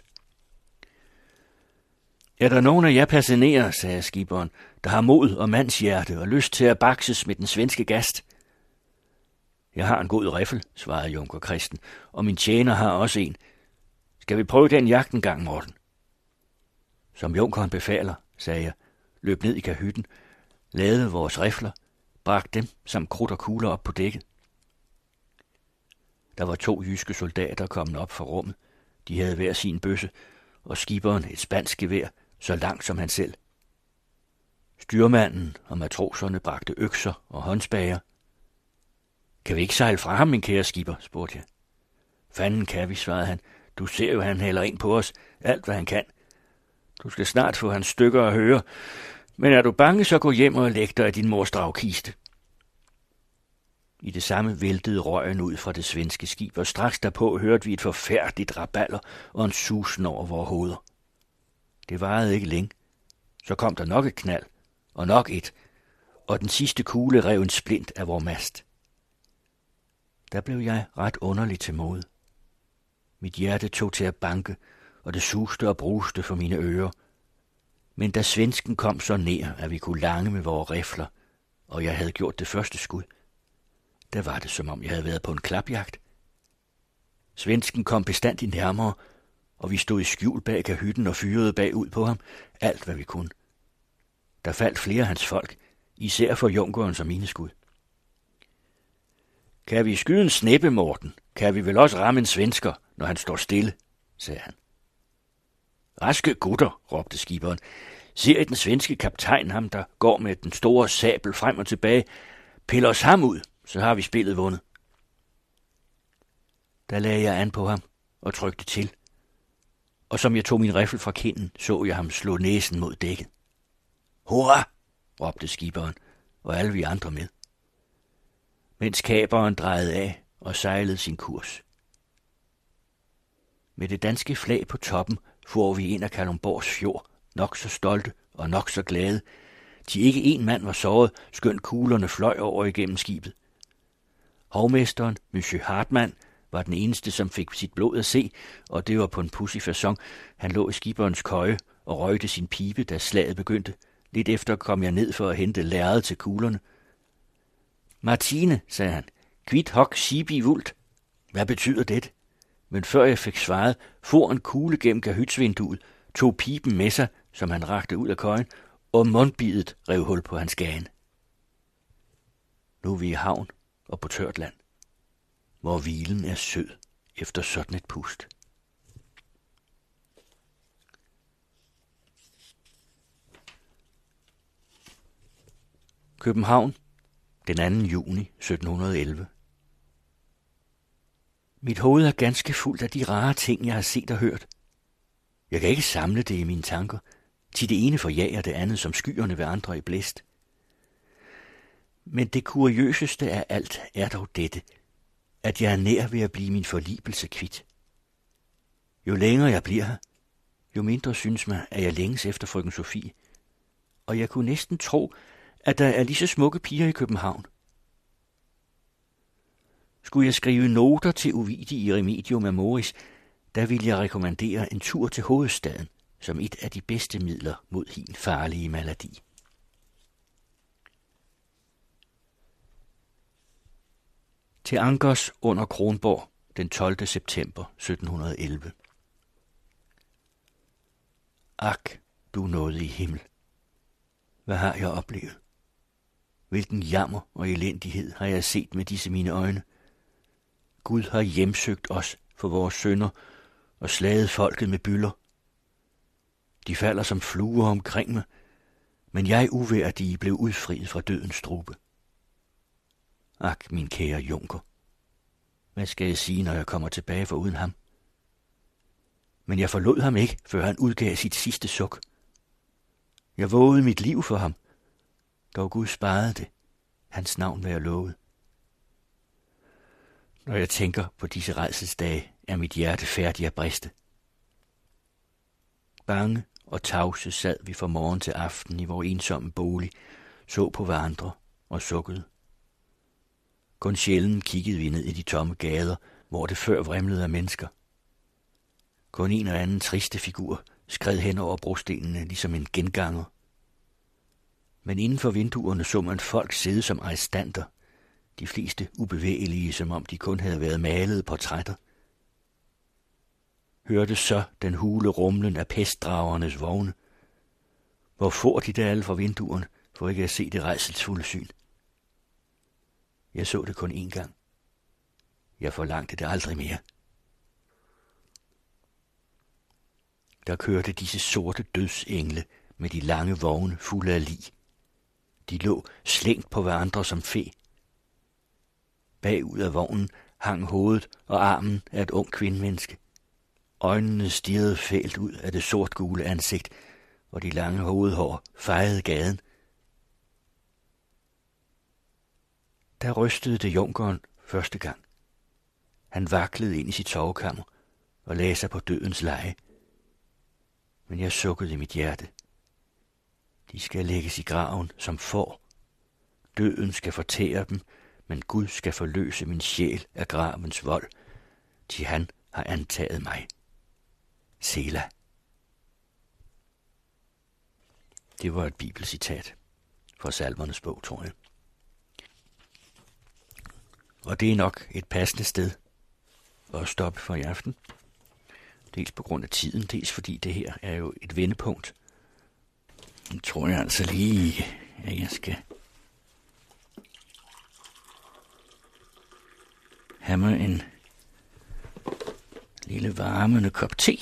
Er der nogen af jer passagerer, sagde skiberen, der har mod og mandshjerte og lyst til at bakses med den svenske gast? Jeg har en god riffel, svarede Junker Christen, og min tjener har også en. Skal vi prøve den jagt en gang, Morten? Som junkeren befaler, sagde jeg, løb ned i kahytten, lavede vores rifler, bragte dem som krudt og kugler op på dækket. Der var to jyske soldater kommet op fra rummet. De havde hver sin bøsse, og skiberen et spansk gevær, så langt som han selv. Styrmanden og matroserne bragte økser og håndspager. Kan vi ikke sejle fra ham, min kære skipper, spurgte jeg. Fanden kan vi, svarede han. Du ser jo, han hælder ind på os, alt hvad han kan. Du skal snart få hans stykker at høre, men er du bange, så gå hjem og læg dig af din mors dragkiste. I det samme væltede røgen ud fra det svenske skib, og straks derpå hørte vi et forfærdeligt rabalder og en susen over vores hoveder. Det varede ikke længe. Så kom der nok et knald, og nok et, og den sidste kugle rev en splint af vor mast. Der blev jeg ret underlig til mode. Mit hjerte tog til at banke, og det suste og bruste for mine ører. Men da svensken kom så nær, at vi kunne lange med vores rifler, og jeg havde gjort det første skud, der var det, som om jeg havde været på en klapjagt. Svensken kom bestandigt nærmere, og vi stod i skjul bag kahytten og fyrede bagud på ham, alt hvad vi kunne. Der faldt flere af hans folk, især for junkeren som mineskud. Kan vi skyde en snæppe, Morten, kan vi vel også ramme en svensker, når han står stille, sagde han. Raske gutter, råbte skiberen. Ser I den svenske kaptajn, ham der går med den store sabel frem og tilbage? Piller os ham ud, så har vi spillet vundet. Der lagde jeg an på ham og trykte til, og som jeg tog min riffel fra kinden, så jeg ham slå næsen mod dækket. Hurra, råbte skiberen, og alle vi andre med, mens kaperen drejede af og sejlede sin kurs. Med det danske flag på toppen for vi ind af Kalundborgs fjord, nok så stolte og nok så glade. De ikke en mand var såret, skønt kuglerne fløj over igennem skibet. Hovmesteren, Monsieur Hartmann, var den eneste, som fik sit blod at se, og det var på en pudsig facon. Han lå i skiberens køje og røgte sin pibe, da slaget begyndte. Lidt efter kom jeg ned for at hente lærred til kuglerne. Martine, sagde han, quid hoc sibi vult. Hvad betyder det? Men før jeg fik svaret, for en kugle gennem kahytsvinduet, tog piben med sig, som han rakte ud af køjen, og mundbidet rev hul på hans gane. Nu er vi i havn og på tørt land, hvor hvilen er sød efter sådan et pust. København, den anden juni sytten elleve. Mit hoved er ganske fuldt af de rare ting, jeg har set og hørt. Jeg kan ikke samle det i mine tanker, til det ene forjager det andet som skyerne ved andre i blæst. Men det kuriøseste af alt er dog dette, at jeg er nær ved at blive min forlibelse kvit. Jo længere jeg bliver her, jo mindre synes mig, at jeg længes efter frøken Sofie, og jeg kunne næsten tro, at der er lige så smukke piger i København. Skulle jeg skrive noter til Ovidie i Remedium Amoris, der ville jeg rekommendere en tur til hovedstaden som et af de bedste midler mod hin farlige maladi. Til ankers under Kronborg den tolvte september sytten elleve. Ak, du nåede i himmel. Hvad har jeg oplevet? Hvilken jammer og elendighed har jeg set med disse mine øjne. Gud har hjemsøgt os for vores synder og slaget folket med byller. De falder som fluer omkring mig, men jeg uværdige blev udfriet fra dødens strube. Ak, min kære junker, hvad skal jeg sige, når jeg kommer tilbage for uden ham? Men jeg forlod ham ikke, før han udgav sit sidste suk. Jeg vågede mit liv for ham, dog Gud sparede det, hans navn være lovet. Når jeg tænker på disse rædselsdage, er mit hjerte færdig at briste. Bange og tavse sad vi fra morgen til aften i vores ensomme bolig, så på hverandre og sukkede. Kun sjældent kiggede vi ned i de tomme gader, hvor det før vrimlede af mennesker. Kun en og anden triste figur skred hen over brostenene ligesom en genganger. Men inden for vinduerne så man folk sidde som arrestanter, de fleste ubevægelige, som om de kun havde været malede portrætter. Hørte så den hule rumlen af pestdragernes vogne. Hvor får de der alle fra vinduerne, for ikke at se det rædselsfulde syn? Jeg så det kun én gang. Jeg forlangte det aldrig mere. Der kørte disse sorte dødsengle med de lange vogne fulde af lig. De lå slængt på hverandre som fe. Bagud af vognen hang hovedet og armen af et ung kvindemenneske. Øjnene stirrede fælt ud af det sortgule ansigt, og de lange hovedhår fejede gaden. Der rystede det junkeren første gang. Han vaklede ind i sit sovekammer og lagde sig på dødens leje. Men jeg sukkede i mit hjerte. De skal lægges i graven som får. Døden skal fortære dem, men Gud skal forløse min sjæl af gravens vold, til han har antaget mig. Sela. Det var et bibelcitat fra Salmernes bog, tror jeg. Og det er nok et passende sted at stoppe for i aften. Dels på grund af tiden, dels fordi det her er jo et vendepunkt. Nu tror jeg altså lige, at jeg skal have mig en lille varmende kop te.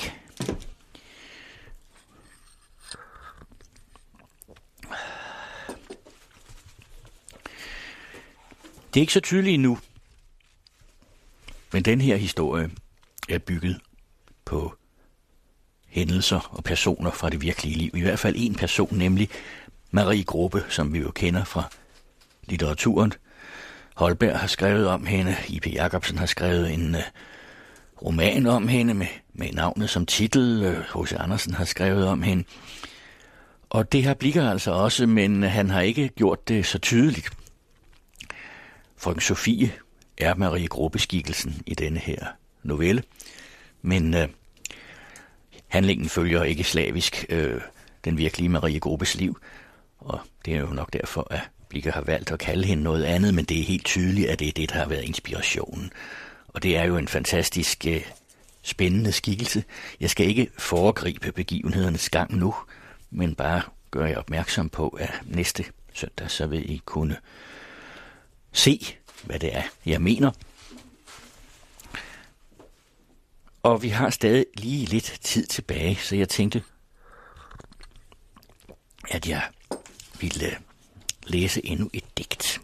Det er ikke så tydeligt endnu, men den her historie er bygget på hændelser og personer fra det virkelige liv. I hvert fald en person, nemlig Marie Grubbe, som vi jo kender fra litteraturen. Holberg har skrevet om hende, I P Jacobsen har skrevet en uh, roman om hende med, med navnet som titel, H C Andersen har skrevet om hende. Og det har Blicher altså også, men han har ikke gjort det så tydeligt. Frøken Sofie er Marie Grubbe-skikkelsen i denne her novelle, men øh, handlingen følger ikke slavisk øh, den virkelige Marie Grubbes liv, og det er jo nok derfor, at Blicher har valgt at kalde hende noget andet, men det er helt tydeligt, at det er det, der har været inspirationen. Og det er jo en fantastisk øh, spændende skikkelse. Jeg skal ikke foregribe begivenhedernes gang nu, men bare gøre jer opmærksom på, at næste søndag, så vil I kunne se, hvad det er, jeg mener. Og vi har stadig lige lidt tid tilbage, så jeg tænkte, at jeg ville læse endnu et digt.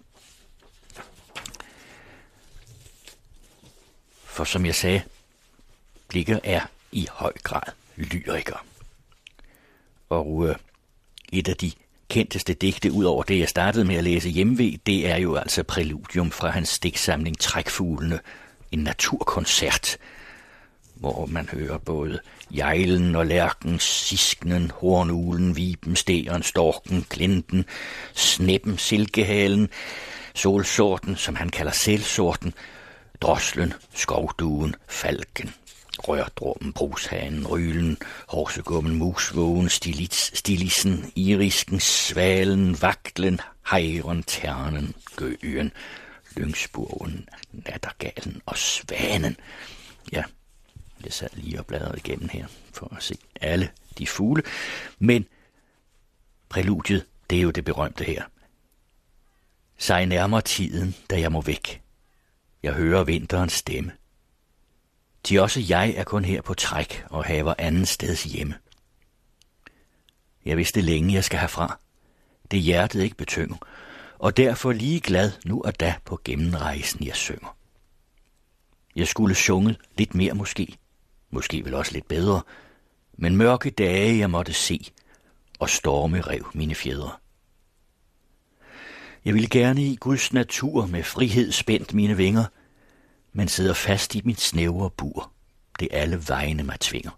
For som jeg sagde, Blicher er i høj grad lyriker. Og øh, et af de kendteste digte, ud over det, jeg startede med at læse hjemved, det er jo altså Præludium fra hans digtsamling Trækfuglene, en naturkoncert, hvor man hører både jejlen og lærken, sisknen, hornulen, viben, stæren, storken, klinten, sneppen, silkehalen, solsorten, som han kalder sælsorten, droslen, skovduen, falken, rørdrummen, brushanen, rylen, horsegummen, musvågen, stilits, stilissen, irisken, svalen, vaklen, hejren, ternen, gøen, lyngsburgen, nattergalen og svanen. Ja, jeg sad lige og bladrede igennem her for at se alle de fugle, men præludiet, det er jo det berømte her. Sig nærmere tiden, da jeg må væk. Jeg hører vinterens stemme. Til også jeg er kun her på træk og haver anden steds hjemme. Jeg vidste længe, jeg skal herfra. Det hjertet ikke betynger, og derfor lige glad nu og da på gennemrejsen jeg synger. Jeg skulle sunget lidt mere måske, måske vel også lidt bedre, men mørke dage jeg måtte se, og storme rev mine fjedre. Jeg ville gerne i Guds natur med frihed spændt mine vinger, men sidder fast i mit snævre bur, det alle vegne mig tvinger.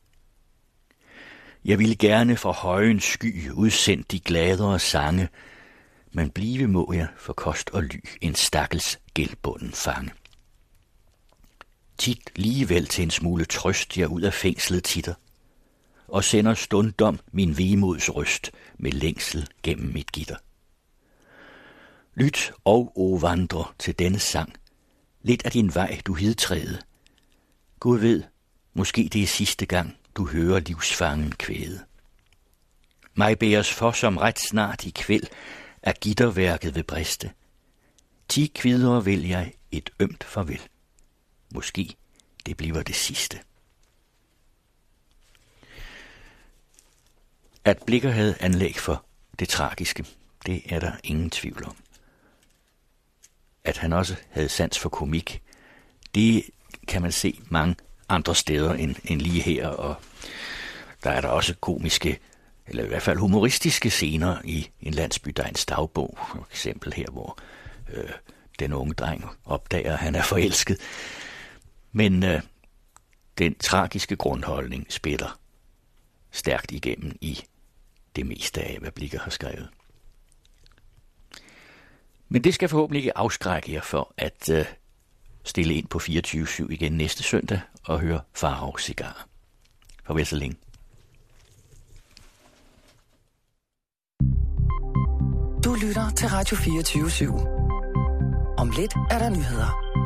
Jeg ville gerne fra højen sky udsendt de gladere sange, men blive må jeg for kost og ly en stakkels gældbunden fange. Tit ligevel til en smule trøst jeg ud af fængslet titter, og sender stundom min vemods røst med længsel gennem mit gitter. Lyt og o vandrer til denne sang, lidt af din vej du hidtræde. Gud ved, måske det er sidste gang, du hører livsfangen kvæde. Mig bæres for som ret snart i kvæld, at gitterværket vil briste. Ti kvidere vil jeg et ømt farvel. Måske det bliver det sidste. At Blicher havde anlæg for det tragiske, det er der ingen tvivl om. At han også havde sans for komik, det kan man se mange andre steder end, end lige her, og der er der også komiske, eller i hvert fald humoristiske scener i En landsby, der er en dagbog, for eksempel her, hvor øh, den unge dreng opdager, at han er forelsket. Men øh, den tragiske grundholdning spiller stærkt igennem i det meste af, hvad Blicher har skrevet. Men det skal forhåbentlig ikke afskrække jer for at øh, stille ind på fireogtyve syv igen næste søndag og høre Faraos Cigarer. Farvel så længe. Du lytter til Radio fireogtyve syv. Om lidt er der nyheder.